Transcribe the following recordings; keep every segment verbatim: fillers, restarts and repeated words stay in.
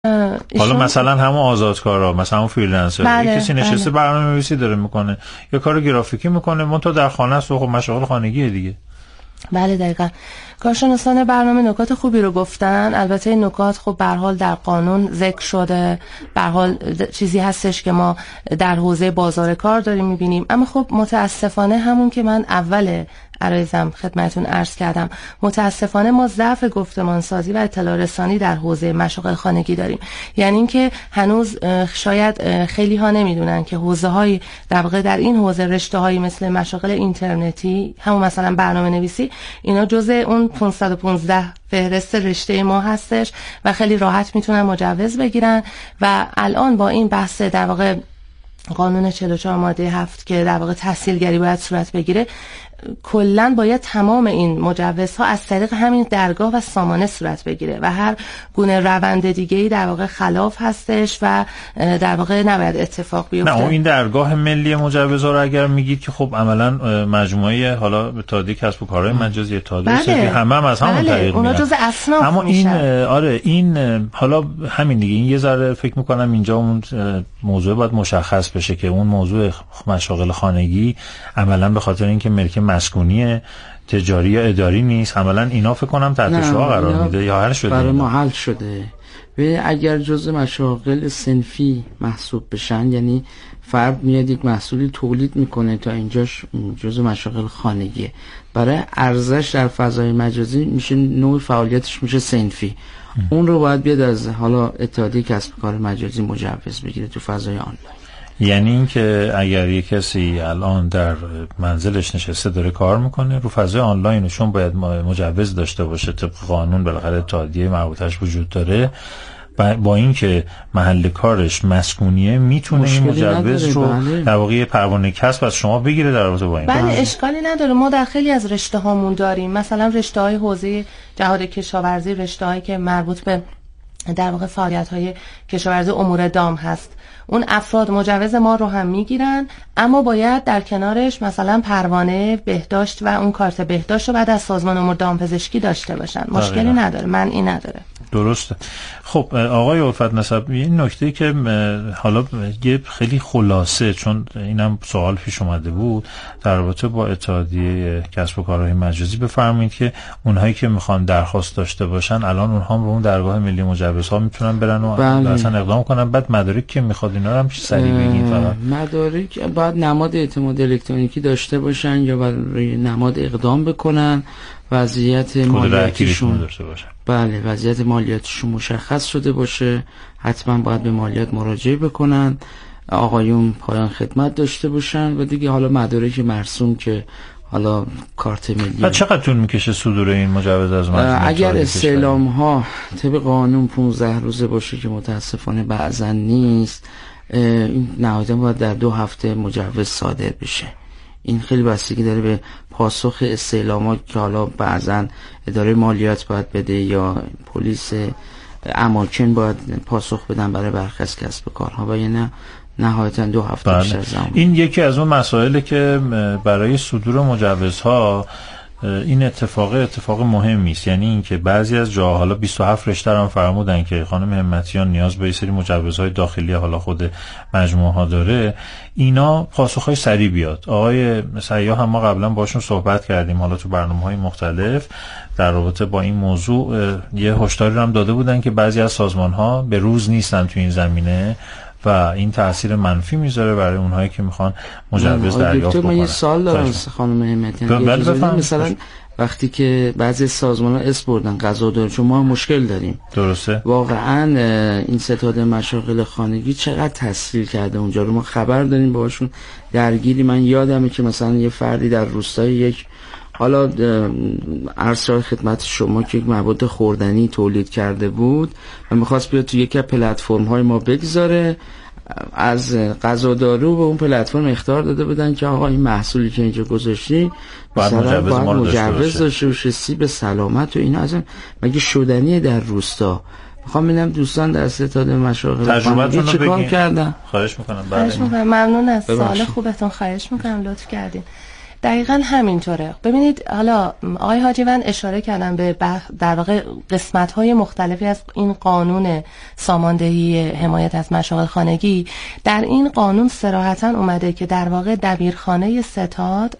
حالا مثلا همون آزادکارا، مثلا همون فریلنسر، بله، کسی نشسته بله. برنامه‌نویسی داره میکنه یا کار گرافیکی میکنه، من تو در خانه است و خب مشاغل خانگی دیگه. بله دقیقاً. کارشناسان برنامه نکات خوبی رو گفتن. البته این نکات خب به هر حال در قانون ذکر شده، به هر حال چیزی هستش که ما در حوزه بازار کار داریم میبینیم. اما خب متاسفانه همون که من اول عرایزم خدمتون عرض کردم، متاسفانه ما ضعف گفتمانسازی و اطلاع رسانی در حوزه مشاغل خانگی داریم. یعنی اینکه هنوز شاید خیلی ها نمیدونن که حوزه های در واقع در این حوزه رشته هایی مثل مشاغل اینترنتی، همون مثلا برنامه نویسی، اینا جزء اون پانصد و پانزده فهرست رشته ما هستش و خیلی راحت میتونن مجوز بگیرن. و الان با این بحث در واقع قانون چهل و چهار ماده هفت که در واقع تحصیلگری باید صورت بگیره، کلن باید تمام این مجوزها از طریق همین درگاه و سامانه صورت بگیره و هر گونه روند دیگه‌ای در واقع خلاف هستش و در واقع نباید اتفاق بیفته. نه این درگاه ملی مجوزها رو اگر میگید که خب عملاً مجموعه حالا اتحادیه کسب و کارهای مجازی اتحادیه بله. سفید همه هم از همون بله. طریق اونا میرن. جزء اصناف اما میشن. این آره این حالا همین دیگه، این یه ذره فکر میکنم اینجا اون موضوع باید مشخص بشه که اون موضوع مشاغل خانگی عملاً به خاطر اینکه ملک مسکونی تجاری یا اداری نیست، عملاً اینا فکر کنم تحت شعاع قرار میده یا حل شده. برای ما حل شده. و اگر جزء مشاغل صنفی محسوب بشن، یعنی فرد میاد یک محصولی تولید میکنه تا اینجاش جزء مشاغل خانگیه، برای ارزش در فضای مجازی میشه نوع فعالیتش میشه صنفی. اون رو باید بیاد از حالا اتحادیه کسب و کار مجازی مجوز بگیره تو فضای آنلاین. یعنی این که اگر یک کسی الان در منزلش نشسته داره کار میکنه رو فضای آنلاینشون باید مجوز داشته باشه طبق قانون، بالاخره اتحادیه مربوطش وجود داره، با این که محل کارش مسکونیه میتونه این مجوز رو بله. در واقع پروانه کسب از شما بگیره در رابطه با این. بله اشکالی نداره. ما در خیلی از رشته هامون داریم، مثلا رشته های حوزه جهاد کشاورزی، رشته هایی که مربوط به در واقع فعالیت های کشاورزی امور دام هست، اون افراد مجوز ما رو هم میگیرن، اما باید در کنارش مثلا پروانه بهداشت و اون کارت بهداشت رو بعد از سازمان امور دامپزشکی داشته باشن. مشکلی نداره، من این نداره. درسته. خب آقای الفت نسب، این نکته که حالا یه خیلی خلاصه، چون اینم سوال پیش اومده بود در رابطه با اتحادیه کسب و کارهای مجازی، بفرمایید که اونهایی که میخوان درخواست داشته باشن الان اونها هم به اون درگاه ملی مجوزها میتونن برن و اصلا اقدام کنن. بعد مدارک که میخواد اینا رو هم سریع بگین. فقط مدارک بعد نماد اعتماد الکترونیکی داشته باشن یا برای نماد اقدام بکنن، وضعیت مالیاتیشون داشته باشن. بله وضعیت مالیاتیشون مشخص شده باشه، حتما باید به مالیات مراجعه بکنن، آقایون پایان خدمت داشته باشن و دیگه حالا مدارک مرسوم که حالا کارت ملی. بعد چقدر طول میکشه صدور این مجوز از مجموعه؟ اگر استعلام ها طبق قانون پانزده روزه باشه که متاسفانه بعضا نیست، این نهایتا باید در دو هفته مجوز صادر بشه. این خیلی بستگی داره به پاسخ استعلامات که حالا بعضا اداره مالیات باید بده یا پلیس اماکن باید پاسخ بدن برای برخی از کسب و کارها و یا نه نهایتا دو هفته بله. بیشتر زمان. این یکی از اون مسائلی که برای صدور مجوزها این اتفاق اتفاق مهمی است. یعنی اینکه بعضی از جاها حالا بیست و هفت رشته هم فرمودن که خانم همتیان نیاز به سری مجوزهای داخلی حالا خود مجموعه ها داره، اینا پاسخهای سریع بیاد. آقای سیاح هم ما قبلا باشون صحبت کردیم حالا تو برنامه‌های مختلف در رابطه با این موضوع، یه هشداری هم داده بودن که بعضی از سازمان‌ها به روز نیستن تو این زمینه و این تأثیر منفی میذاره برای اونهایی که میخوان مجوز دریافت بکنن. من یه سوال دارم خانم همتیان. مثلا وقتی که بعضی سازمان‌ها اس بردن قضا چون ما مشکل داریم، درسته، واقعا این ستاد مشاغل خانگی چقدر تسهیل کرده اونجا رو، ما خبر داریم باهاشون درگیری. من یادمه که مثلا یه فردی در روستای یک حالا عرض خدمت شما که یک مواد خوردنی تولید کرده بود و میخواست بیاد تو یکی از پلتفرم های ما بگذاره، از غذا دارو به اون پلتفرم اخطار داده بودن که آقا این محصولی که اینجا گذاشتی باید مجوز, باید مجوز داشته باشه، سیب سلامت و اینا. اصلا مگه شدنیه در روستا؟ میخوام ببینم دوستان در ستاد مشاغل خانگی چه کار کردن. خواهش میکنم. خواهش میکنم. ممنون از سوال خوبتون، خواهش میکنم لطف کردین. دقیقاً همینطوره. ببینید حالا آقای حاجیوند اشاره کردن به در واقع قسمت‌های مختلفی از این قانون ساماندهی حمایت از مشاغل خانگی. در این قانون صراحتاً اومده که در واقع دبیرخانه ستاد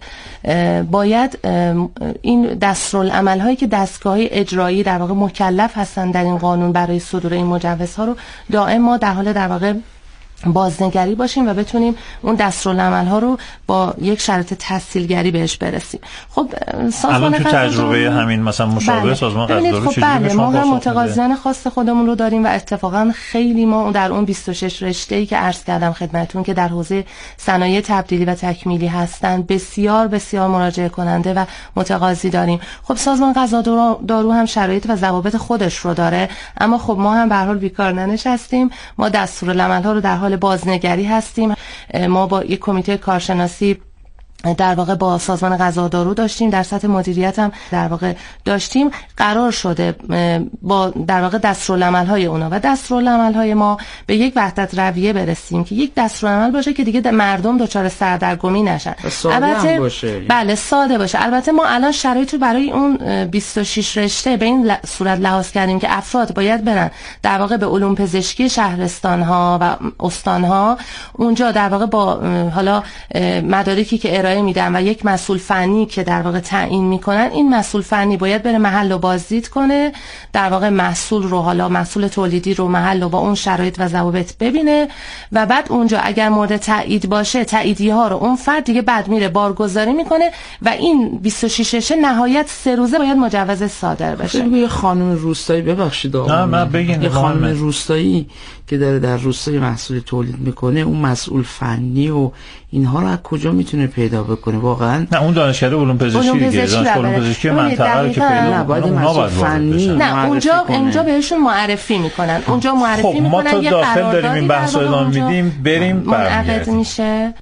باید این دستورالعمل‌هایی که دستگاه‌های اجرایی در واقع مکلف هستن در این قانون برای صدور این مجوزها رو دائم ما در حال در واقع بازنگری باشیم و بتونیم اون دستورالعمل‌ها رو با یک شرط تسهیلگری بهش برسیم. خب الان تو تجربه همین مثلا مشابه بله. سازمان قرارداد خب بله ما هم متقاضیان خاص خودمون رو داریم و اتفاقا خیلی ما در اون بیست و شش رشته‌ای که عرض کردم خدمتتون که در حوزه صنایع تبدیلی و تکمیلی هستن بسیار بسیار مراجعه کننده و متقاضی داریم. خب سازمان غذا دارو هم شرایط و ضوابط خودش رو داره، اما خب ما هم به هر حال بیکار ننشستیم. ما دستورالعمل‌ها رو در حال بازنگری هستیم. ما با یک کمیته کارشناسی در واقع با سازمان غذا دارو داشتیم، در سطح مدیریت هم در واقع داشتیم. قرار شده با در واقع دستورالعمل‌های اونا و دستورالعمل‌های ما به یک وحدت رویه برسیم که یک دستورالعمل باشه که دیگه مردم دچار سردرگمی نشن. البته باشه. بله ساده باشه. البته ما الان شرایط رو برای اون بیست و شش رشته به این صورت لحاظ کردیم که افراد باید برن در واقع به علوم پزشکی شهرستان‌ها و استان‌ها، اونجا در واقع با حالا مدارکی که میدن و یک مسئول فنی که در واقع تعیین میکنن، این مسئول فنی باید بره محل رو بازدید کنه، در واقع محصول رو حالا مسئول تولیدی رو محل رو با اون شرایط و ضوابط ببینه و بعد اونجا اگر مورد تایید باشه تاییدیه ها رو اون فرد دیگه بعد میره بارگذاری میکنه و این بیست و شش نهایت سه روزه باید مجوز صادر بشه. یه خانم روستایی ببخشید آقا من بگین یه خانم روستایی که داره در روستای محصول تولید میکنه، اون مسئول فنی و اینها رو از کجا میتونه پیدا بکنه واقعا؟ نه اون دانشکده علوم پزشکی دیگه، دانشگاه علوم پزشکی منطقه رو که پیدا کنه مسئول فنی نه اونجا اونجا بهشون معرفی میکنن، اونجا معرفی خب میکنن. ما تا داخل داریم این بحث رو ادامه میدیم، بریم منعقد میشه.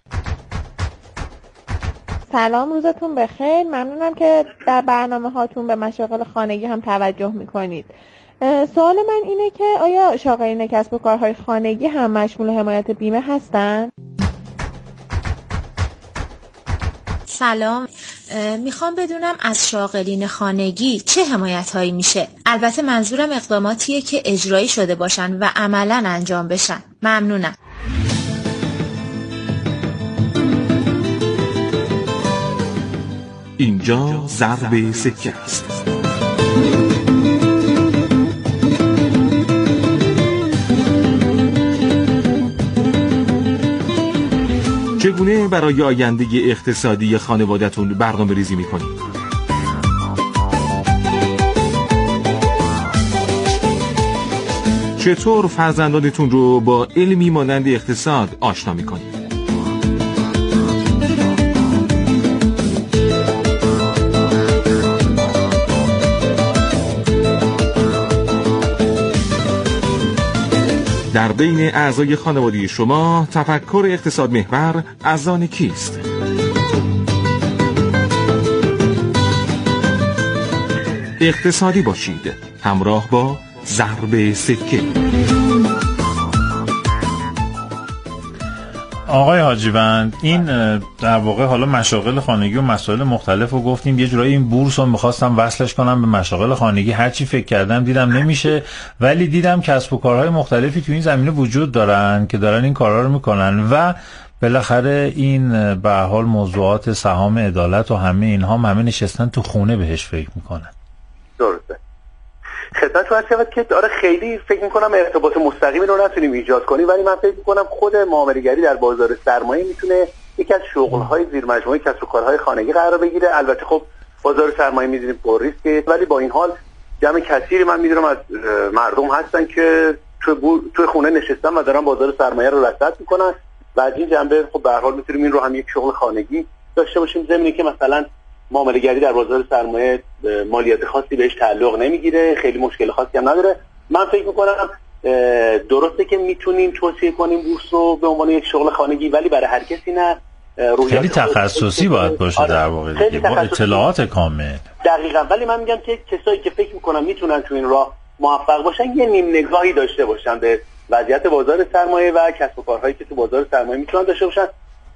سلام، روزتون بخیر. ممنونم که در برنامه هاتون به مشاغل خانگی هم توجه میکنید. سوال من اینه که آیا شاغلین کسب و کارهای خانگی هم مشمول حمایت بیمه هستن؟ سلام، میخوام بدونم از شاغلین خانگی چه حمایت هایی میشه؟ البته منظورم اقداماتیه که اجرایی شده باشن و عملاً انجام بشن. ممنونم. اینجا ضرب سکه است. چگونه برای آینده اقتصادی خانواده‌تون برنامه ریزی می‌کنید؟ چطور فرزندانتون رو با علمی مانند اقتصاد آشنا می‌کنید؟ در بین اعضای خانواده شما تفکر اقتصاد محور از آن کیست؟ اقتصادی باشید، همراه با ضرب سکه. آقای حاجیوند، این در واقع حالا مشاغل خانگی و مسائل مختلف رو گفتیم. یه جورایی این بورس رو میخواستم وصلش کنم به مشاغل خانگی، هرچی فکر کردم دیدم نمیشه، ولی دیدم کسب و کارهای مختلفی تو این زمینه وجود دارن که دارن این کارها رو میکنن و بالاخره این به هر حال موضوعات سهام عدالت و همه اینها همه نشستن تو خونه بهش فکر میکنن. درسته. خدمت رو شود که داره خیلی فکر میکنم ارتباط مستقیمی رو نتونیم ایجاد کنیم، ولی من فکر میکنم خود معامله‌گری در بازار سرمایه میتونه یکی از شغل‌های زیر مجموعه کسب و کارهای خانگی قرار بگیره. البته خب بازار سرمایه میدونیم پر ریسکه، ولی با این حال جمع کثیری من میدونم از مردم هستن که تو تو خونه نشستن و دارن بازار سرمایه رو رصد میکنن و از این جنبه خب به هر حال میتونیم این رو هم یک شغل خانگی داشته باشیم، ضمن که مثلا معامله‌گری در بازار سرمایه مالیات خاصی بهش تعلق نمیگیره، خیلی مشکل خاصی هم نداره. من فکر میکنم درسته که میتونیم توصیه کنیم بورس رو به عنوان یک شغل خانگی، ولی برای هر کسی نه. خیلی تخصصی باید باشه در واقع دیگه، با اطلاعات کامل. دقیقاً. ولی من میگم که کسایی که فکر میکنم میتونن تو این راه موفق باشن یه نیم نگاهی داشته باشن به وضعیت بازار سرمایه و کسب و کارهایی که تو بازار سرمایه میتونن داشته باشن.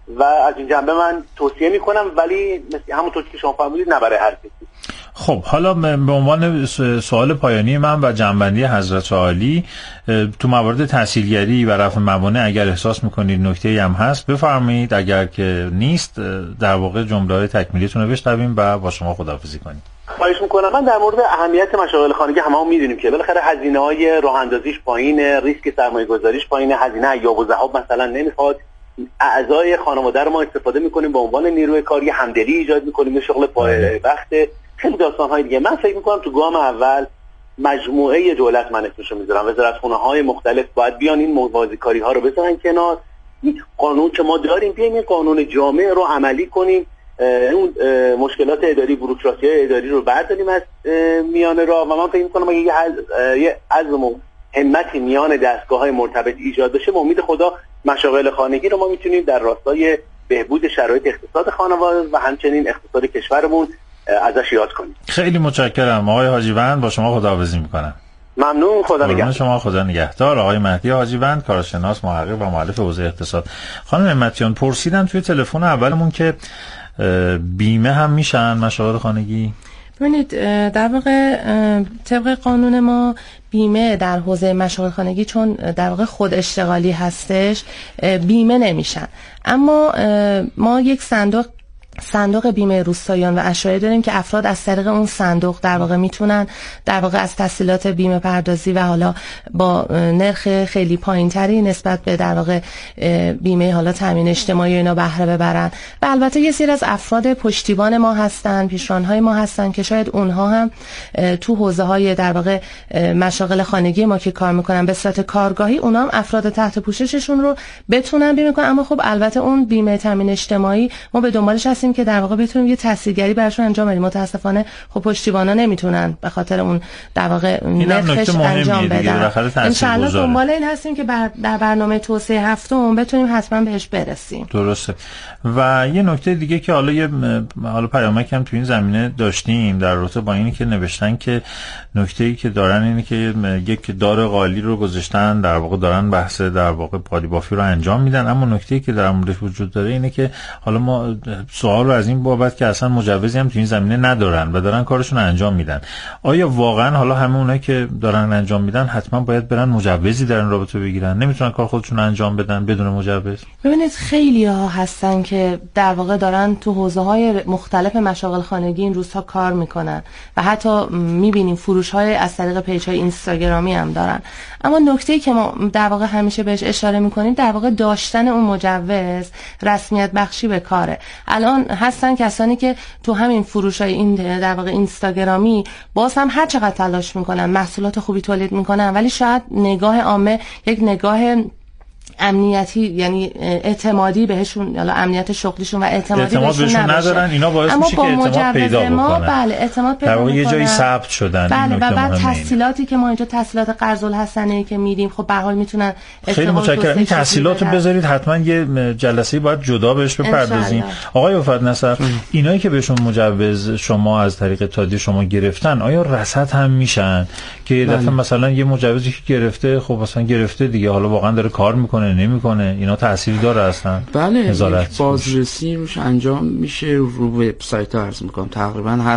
و از این جنبه من توصیه میکنم، ولی مثل همونطور که شما فرمودید نه برای هر کسی. خب حالا به عنوان سوال پایانی من و جنبندی حضرت عالی، تو موارد تحصیلگری و رفع موانع اگر احساس میکنید نکته‌ای هم هست بفرمایید، اگر که نیست در واقع جمله‌های تکمیلیتون رو بشنویم و با شما خداحافظی کنیم. خواهش میکنم. من در مورد اهمیت مشاغل خانگی هممون میدونیم که بالاخره هزینه‌های راه اندازیش پایینه، ریسک سرمایه‌گذاریش پایینه، هزینه ایاب و ذهاب مثلا نمیخواد. اعضای خانواده رو ما استفاده میکنیم به عنوان نیروی کاری، همدلی ایجاد میکنیم، شغل پای وقت، خیلی داستان‌های دیگه. من فکر میکنم تو گام اول مجموعه دولت، من اسمشو میذارم وزارتخونه‌های مختلف، باید بیان این موازیکاری‌ها رو بذارن کنار. این قانون که ما داریم بیایم این قانون جامع رو عملی کنیم، اون مشکلات اداری، بوروکراسی اداری رو برداریم از میان راه. و من فکر می‌کنم اگه یه عزم و همتی میان دستگاه‌های مرتبط ایجاد بشه، با امید خدا مشاغل خانگی رو ما میتونیم در راستای بهبود شرایط اقتصاد خانواده و همچنین اقتصاد کشورمون ازش یاد کنیم. خیلی متشکرم آقای حاجیوند، با شما خداحافظی می‌کنم. ممنون، خدا نگهدار. شما خدا نگهدار. آقای مهدی حاجیوند، کارشناس، محقق و مؤلف حوزه اقتصاد. خانم همتیان، پرسیدن توی تلفن اولمون که بیمه هم میشن مشاغل خانگی؟ ببینید در واقع طبق قانون ما بیمه در حوزه مشاغل خانگی چون در واقع خود اشتغالی هستش بیمه نمیشن، اما ما یک صندوق صندوق بیمه روستاییان و اشرایی داریم که افراد از طریق اون صندوق در واقع میتونن در واقع از تسهیلات بیمه پردازی و حالا با نرخ خیلی پایینتری نسبت به در واقع بیمه حالا تامین اجتماعی اینا بهره ببرن. و البته یه سری از افراد پشتیبان ما هستن، پیشرانهای ما هستن که شاید اونها هم تو حوزه های در واقع مشاغل خانگی ما که کار میکنن به صورت کارگاهی، اونها هم افراد تحت پوشششون رو بتونن بیمه کنن. اما خب البته اون بیمه تامین اجتماعی ما به دنبالش هستیم که در واقع بتونیم یه تحصیلگری براشون انجام بدیم. متاسفانه خب پشتیبانا نمیتونن به خاطر اون در واقع نرخش انجام بدن. ان شاء الله دنبال این هستیم که بر در برنامه توسعه هفتم بتونیم حتما بهش برسیم. درسته. و یه نکته دیگه که حالا یه حالا پیامک هم تو این زمینه داشتیم در رابطه با اینی که نوشتن که نکته‌ای که دارن اینه که یک دار قالی رو گذاشتن، در واقع دارن بحث در واقع پادی بافی رو انجام میدن، اما نکته‌ای که در موردش وجود داره اینه که حالا ما سوال رو از این بابت که اصلا مجوزی هم تو این زمینه ندارن و دارن کارشون رو انجام میدن، آیا واقعا حالا همه اونایی که دارن انجام میدن حتما باید برن مجوزی در این رابطه بگیرن؟ نمیتونن کار خودشون رو انجام بدن بدون مجوز؟ ببینید خیلی ها هستن که در واقع دارن تو حوزه‌های مختلف مشاغل خانگی این روزها کار میکنن و حتی میبینیم فروش‌های از طریق پیج‌های اینستاگرامی هم دارن. اما نکته‌ای که ما در واقع همیشه بهش اشاره میکنیم در واقع داشتن اون مجوز رسمیت بخشی به کاره. الان هستن کسانی که تو همین فروش‌های این در واقع اینستاگرامی باز هم هر چقدر تلاش میکنن محصولات خوبی تولید میکنن، ولی شاید نگاه عامه یک نگاه امنیتی یعنی اعتمادی بهشون، یا امنیت شغلیشون و اعتمادی اعتماد بهشون ندارن. اینا باعث میشه که اعتماد پیدا بکنن. بله اعتماد پیدا در واقع یه جایی ثبت شدن. بله. و بعد تسهیلاتی که ما اینجا تسهیلات قرض الحسنه که میدیم خب به هر حال میتونن. خیلی متشکرم. این تسهیلاتو بذارید حتما یه جلسه‌ای باید جدا بهش بپردازیم. آقای وفات نصر، اینایی که بهشون مجوز شما از طریق تادی شما گرفتن آیا رصد هم میشن که یه دفعه مثلا یه مجوزی که گرفته خب مثلا گرفته دیگه حالا واقعا داره کار میکنه نمیکنه، اینا تأثیر داره اصلا؟ بله، بازرسی روش انجام میشه رو وبسایت ها. عرض میکنم تقریبا هر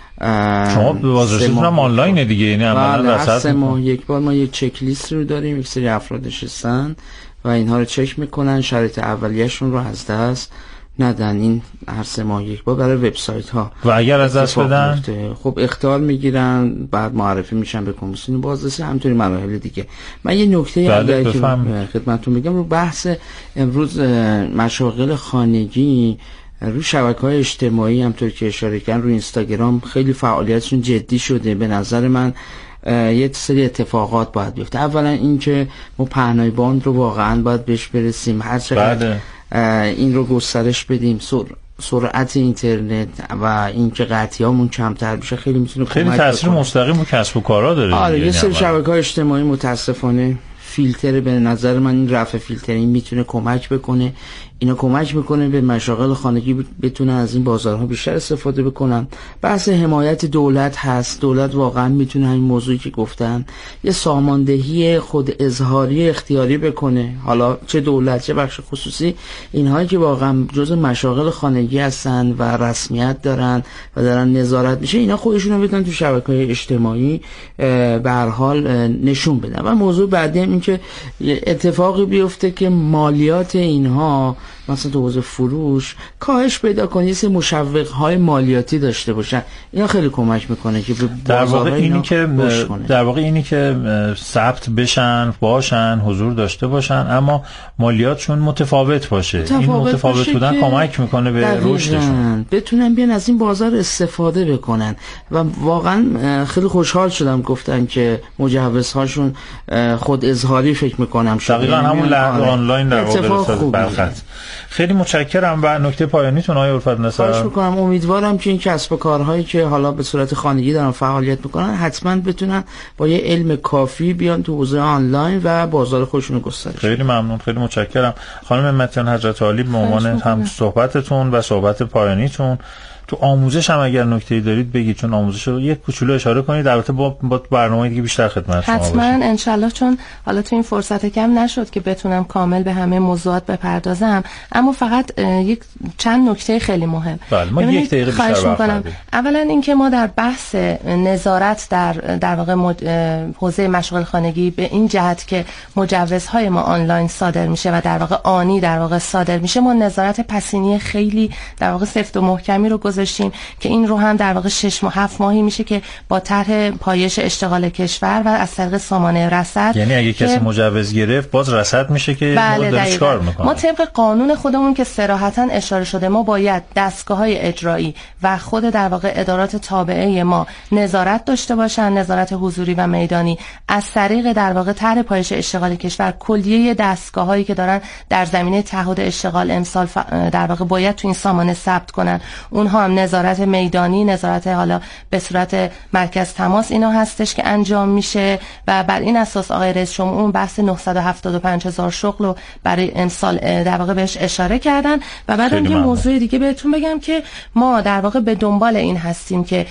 شما بازرسیتون هم آنلاینه دیگه، یعنی عملا رصد سه ماه یک بار ما یک چک لیست رو داریم، یک سری افراد نشستن و اینها رو چک میکنن، شرایط اولیه‌شون رو از دست ندن. این هر سه ماه یک بار برای وبسایت ها. و اگر از دست بدن خب اخطار میگیرن، بعد معرفی میشن به کمیسیون بازرسی، همینطوری مراحل دیگه. من یه نکته اگر که خدمتتون بگم رو بحث امروز مشاغل خانگی رو شبکه‌های اجتماعی همونطور که اشاره کردن رو اینستاگرام خیلی فعالیتشون جدی شده. به نظر من یه سری اتفاقات باید بیفته. اولا اینکه ما پهنای باند رو واقعا باید بهش برسیم، هر چقدر این رو گسترش بدیم، سر... سرعت اینترنت و اینکه قطعیامون کمتر بشه خیلی میتونه خیلی تاثیر مستقیم رو کسب و کارا داره. آره یه سری شبکه‌های اجتماعی متاسفانه فیلتر، به نظر من این رفع فیلترینگ میتونه کمک بکنه. اینا کمک میکنه به مشاغل خانگی بتونن از این بازارها بیشتر استفاده بکنن. بحث حمایت دولت هست. دولت واقعا میتونه این موضوعی که گفتن یه ساماندهی خود اظهاری اختیاری بکنه، حالا چه دولت چه بخش خصوصی، اینهایی که واقعا جزء مشاغل خانگی هستن و رسمیت دارن و دارن نظارت میشه، اینا خودشون رو بتونن تو شبکه‌های اجتماعی به هر حال نشون بدن. و موضوع بعدی هم این که اتفاقی بیفته که مالیات اینها مثلا تو حوزه فروش کاهش پیدا کنه، یه سری مشوق‌های مالیاتی داشته باشن. اینا خیلی کمک میکنه که به در واقع اینی که در واقع اینی که ثبت بشن، باشن، حضور داشته باشن، اما مالیاتشون متفاوت باشه. متفاوت این متفاوت باشه بودن کمک میکنه به رشدشون، بتونن بیان از این بازار استفاده بکنن. و واقعا خیلی خوشحال شدم گفتن که مجوزهاشون خود اظهاری فکر میکنم شده، دقیقاً همون لحظه آنلاین در واقع رسالت برخط. خیلی متشکرم. و نکته پایانیتون آقای الفت نصر؟ خواهش میکنم. امیدوارم که این کسب و کارهایی که حالا به صورت خانگی دارن فعالیت میکنن حتما بتونن با یه علم کافی بیان تو حوزه آنلاین و بازار خودشون رو گسترش. خیلی ممنون، خیلی متشکرم خانم همتیان حضرت عالی به عنوان هم صحبتتون و صحبت پایانیتون. تو آموزش هم اگر نکته‌ای دارید بگید، چون آموزش رو یک کوچولو اشاره کنید، البته با با برنامه‌ای دیگه بیشتر خدمت شما حتما ان شاءالله، چون حالا تو این فرصت کم نشد که بتونم کامل به همه موضوعات بپردازم، اما فقط یک چند نکته خیلی مهم. بله، ما یک دقیقه بیشتر وقت داریم. اولا اینکه ما در بحث نظارت در در واقع حوزه مشغول خانگی به این جهت که مجوزهای ما آنلاین صادر میشه و در واقع آنی در واقع صادر میشه، ما نظارت پسینی خیلی در واقع سفت و محکمی رو گذاشتیم که این رو هم در واقع شش ماه هفت ماهی میشه که با طرح پایش اشتغال کشور و از طریق سامانه رصد، یعنی اگه کسی مجوز گرفت باز رصد میشه که بله داره چیکار میکنه. ما طبق قانون خودمون که صراحتا اشاره شده، ما باید دستگاه‌های اجرایی و خود در واقع ادارات تابعه ما نظارت داشته باشن، نظارت حضوری و میدانی، از طریق در واقع طرح پایش اشتغال کشور کلیه دستگاه‌هایی که دارن در زمینه تعهد اشتغال امسال در واقع باید تو این سامانه ثبت کنن، اونها هم نظارت میدانی، نظارت حالا به صورت مرکز تماس اینا هستش که انجام میشه. و بر این اساس آقای رئیس شما اون بحث نهصد و هفتاد و پنج هزار شغل رو برای امسال در واقع بهش اشاره کردن. و بعدم یه موضوع دیگه بهتون بگم که ما در واقع به دنبال این هستیم که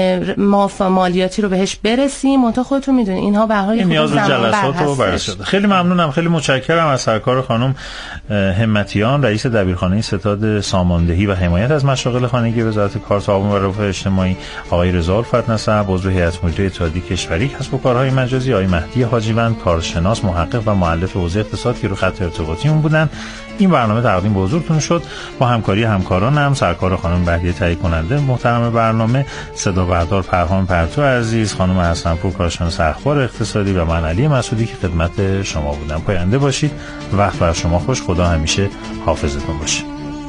معاف مالیاتی رو بهش برسیم، منتها خودتون میدونید اینها به هر حال نیاز به جلسات رو بررسی. خیلی ممنونم، خیلی متشکرم از سرکار خانم همتیان، رئیس دبیرخانه ستاد ساماندهی و حمایت از مشاغل خانگی وزارت کار، تعاون و رفاه اجتماعی، آقای رضا الفت نصر، عضو هیئت مدیره اتحادیه کشوری کسب و کارهای مجازی، آقای مهدی حاجیوند، کارشناس، محقق و مؤلف حوزه اقتصاد که رو خط ارتباطیمون بودن. این برنامه تقدیم به حضورتون شد با همکاری همکارانم، سرکار خانم بهیه تهیه کننده محترم برنامه، صدا بردار پرهام پرتو عزیز، خانم حسنپور کارشناس اخبار اقتصادی و من علی مسعودی که خدمت شما بودم. پاینده باشید، وقت بر شما خوش، خدا همیشه حافظتون باشه.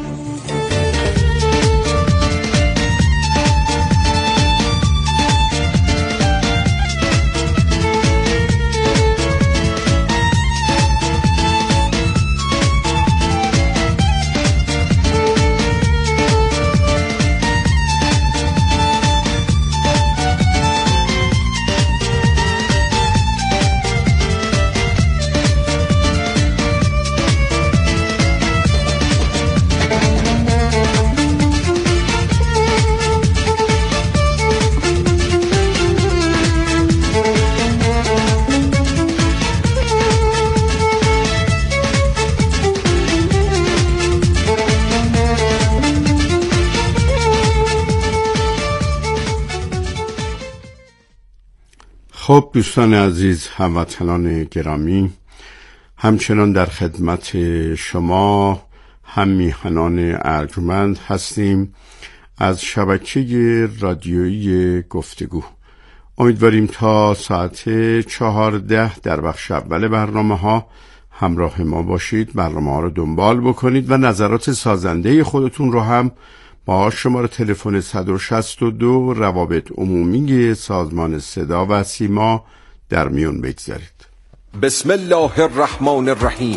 خب دوستان عزیز، هموطنان گرامی، همچنان در خدمت شما هم میهنان ارجمند هستیم از شبکه رادیویی گفتگو. امیدواریم تا ساعت چهارده در بخش اول برنامه ها همراه ما باشید، برنامه ها رو دنبال بکنید و نظرات سازنده خودتون رو هم با شماره تلفن صد و شصت و دو روابط عمومی سازمان صدا و سیما در میون بگذارید. بسم الله الرحمن الرحیم.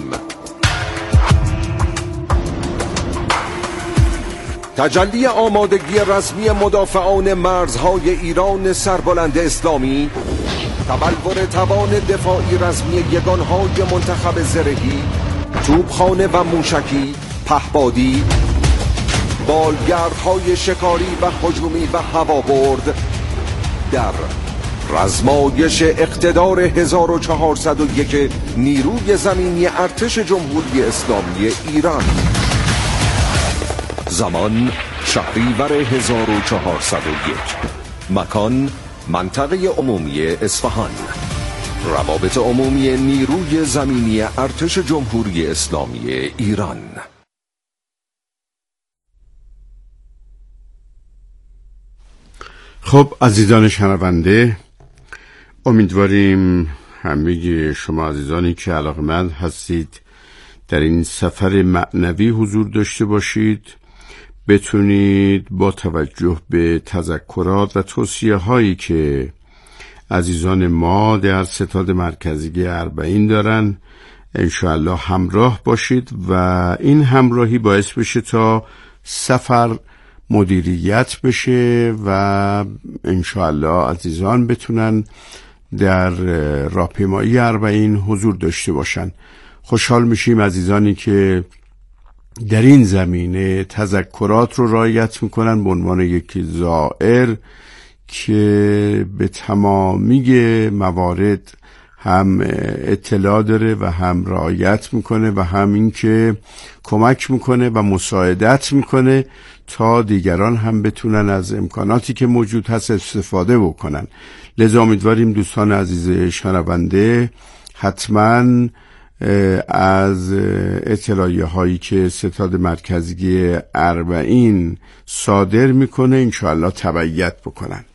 تجلی آمادگی رسمی مدافعان مرزهای ایران سربلند اسلامی تبلور توان دفاعی رزمی یگانهای منتخب زرهی، توپخانه و موشکی، پهپادی، بالگردهای شکاری و هجومی و هوابرد در رزمایش اقتدار هزار و چهارصد و یک نیروی زمینی ارتش جمهوری اسلامی ایران. زمان شهریور هزار و چهارصد و یک. مکان منطقه عمومی اصفهان. روابط عمومی نیروی زمینی ارتش جمهوری اسلامی ایران. خب عزیزان شنونده، امیدواریم همه شما عزیزانی که علاقه‌مند هستید در این سفر معنوی حضور داشته باشید، بتونید با توجه به تذکرات و توصیه هایی که عزیزان ما در ستاد مرکزی اربعین دارن انشاءالله همراه باشید و این همراهی باعث بشه تا سفر مدیریت بشه و انشاءالله عزیزان بتونن در راهپیمایی اربعین حضور داشته باشن. خوشحال میشیم عزیزانی که در این زمینه تذکرات رو رعایت میکنن به عنوان یک زائر که به تمامی موارد هم اطلاع داره و هم رعایت میکنه و هم این که کمک میکنه و مساعدت میکنه تا دیگران هم بتونن از امکاناتی که موجود هست استفاده بکنن. لذا امیدواریم دوستان عزیز شنونده حتما از اطلاعیه هایی که ستاد مرکزی اربعین صادر میکنه انشاءالله تبعیت بکنن.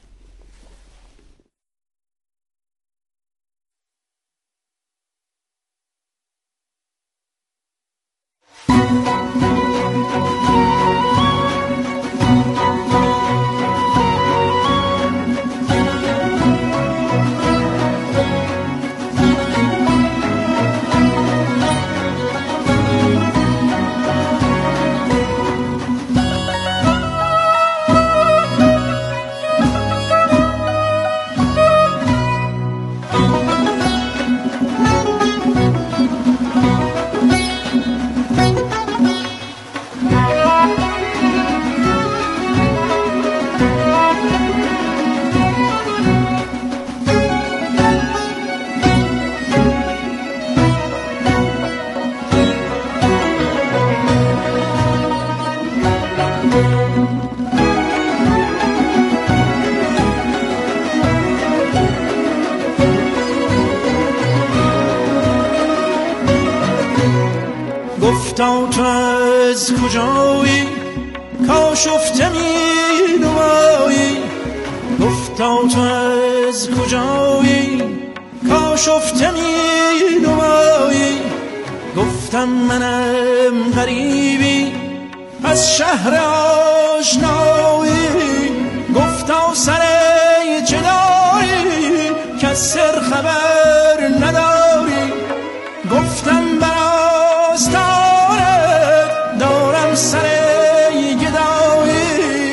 گفتا تو از کجایی کاشفته می نمایی، گفتا تو از کجایی کاشفته می نمایی، گفتم منم غریبی از شهر آشنایی، گفتا سر چه داری که از سر خبر نداری، گفتم براستانه دارم سر گدایی،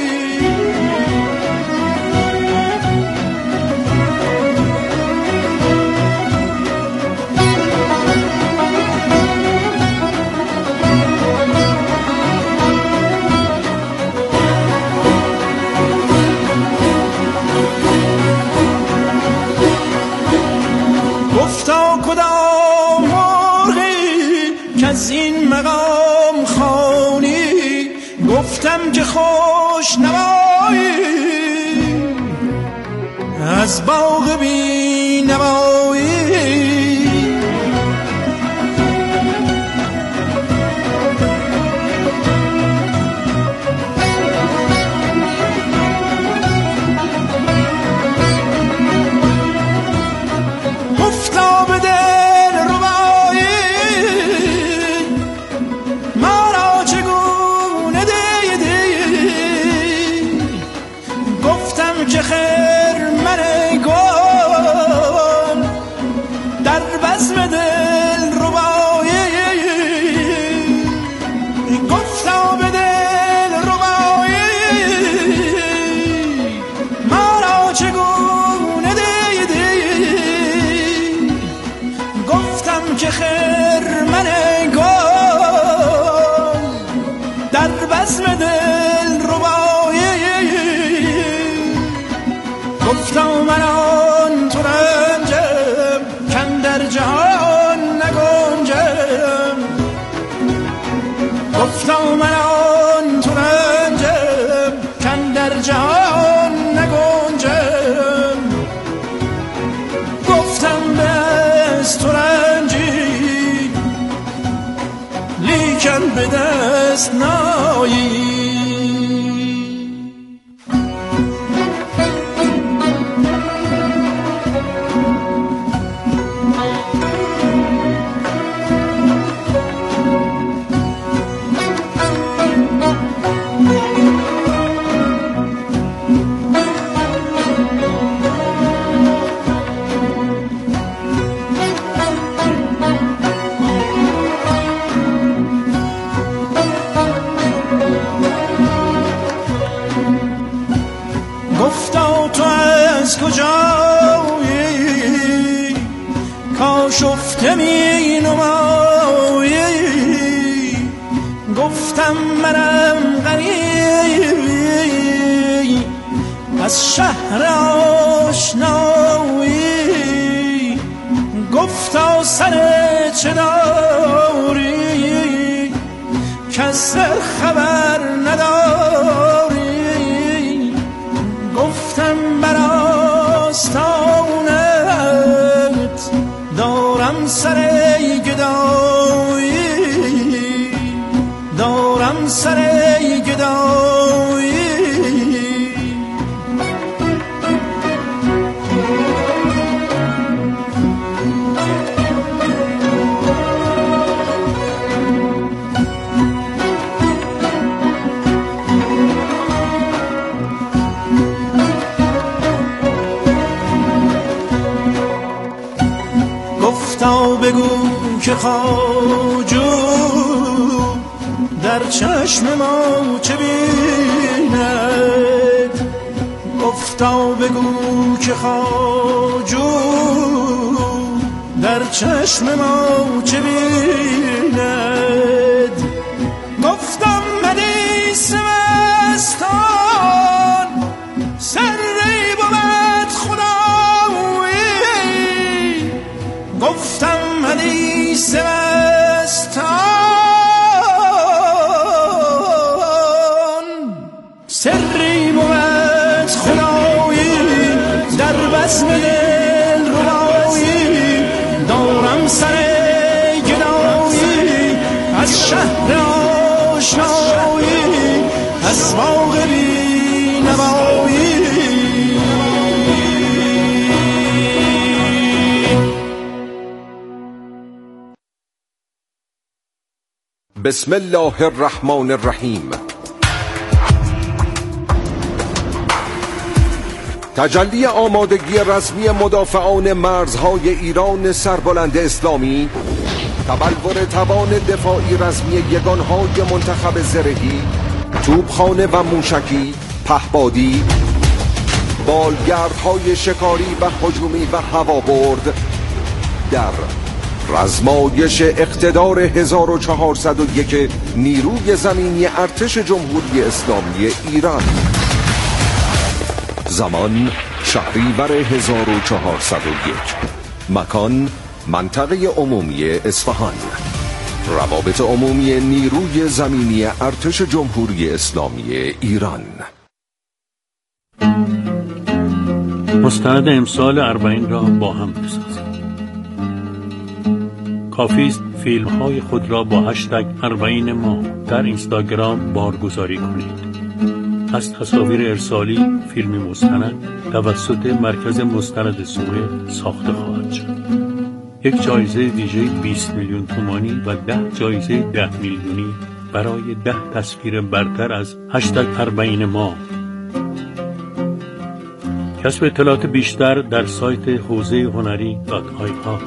گفتا کدام مرغی که از این مقام خوانی، گفتم که خوش نوایی از باغ بی نوایی، که خیر من گل خرمن گل در بزم دل ربایی گفتم من آن تو رنجم کن در جهان نگنجم گفتم من آن تو رنجم کن در جهان نگنجم گفتم بس تو رنجی لیکن به دست نایی کجایی کاشفته می نمایی گفتم منم غریب از شهر آشنایی گفتا سر چه داری کس خبر نداری گفتم برای آستانت دارم سر گدایی دارم سر گدایی گفتا بگو که خواجو در چشم ما چه بیند گفتا بگو که خواجو در چشم ما چه بیند گفتم مدیس مستان سری بود خدایی گفتم حدیث مستان سری بود خدایی در بزم دل ربایی دارم سر گدایی از شهر آشنایی از باغ بی نوایی بسم الله الرحمن الرحیم. تجلی آمادگی رسمی مدافعان مرزهای ایران سربلند اسلامی، تبلور توان دفاعی رسمی یگانهای منتخب زرهی، توپخانه و موشکی، پهپادی، بالگردهای شکاری و هجومی و هوابرد در رزمایش اقتدار هزار و چهارصد و یک نیروی زمینی ارتش جمهوری اسلامی ایران. زمان شهریور هزار و چهارصد و یک. مکان منطقه عمومی اصفهان. روابط عمومی نیروی زمینی ارتش جمهوری اسلامی ایران. مستند امسال اربعین را با هم بسازید. کافی است فیلم های خود را با هشتگ اربعین ما در اینستاگرام بارگذاری کنید. از تصاویر ارسالی فیلمی مستند توسط مرکز مستند سوره ساخته خواهد شد. یک جایزه ویژه بیست میلیون تومانی و ده جایزه ده میلیونی برای ده تصویر برتر از هشتگ اربعین ما. کسب اطلاعات بیشتر در سایت حوزه هنری دات آی ها.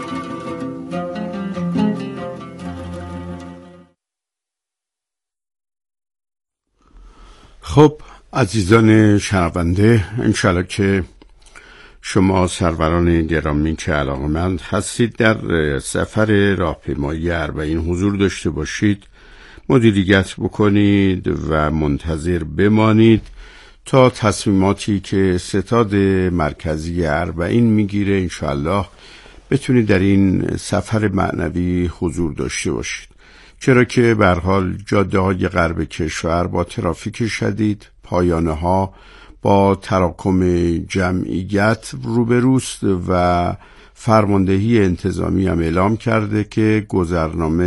خب عزیزان شنونده، انشالله که شما سروران گرامی که علاقه‌مند هستید در سفر راهپیمایی اربعین حضور داشته باشید، مدیریت بکنید و منتظر بمانید تا تصمیماتی که ستاد مرکزی اربعین میگیره انشاءالله بتونید در این سفر معنوی حضور داشته باشید، چرا که به هر حال جاده های غرب کشور با ترافیک شدید، پایانه ها با تراکم جمعیت روبروست و فرماندهی انتظامی هم اعلام کرده که گذرنامه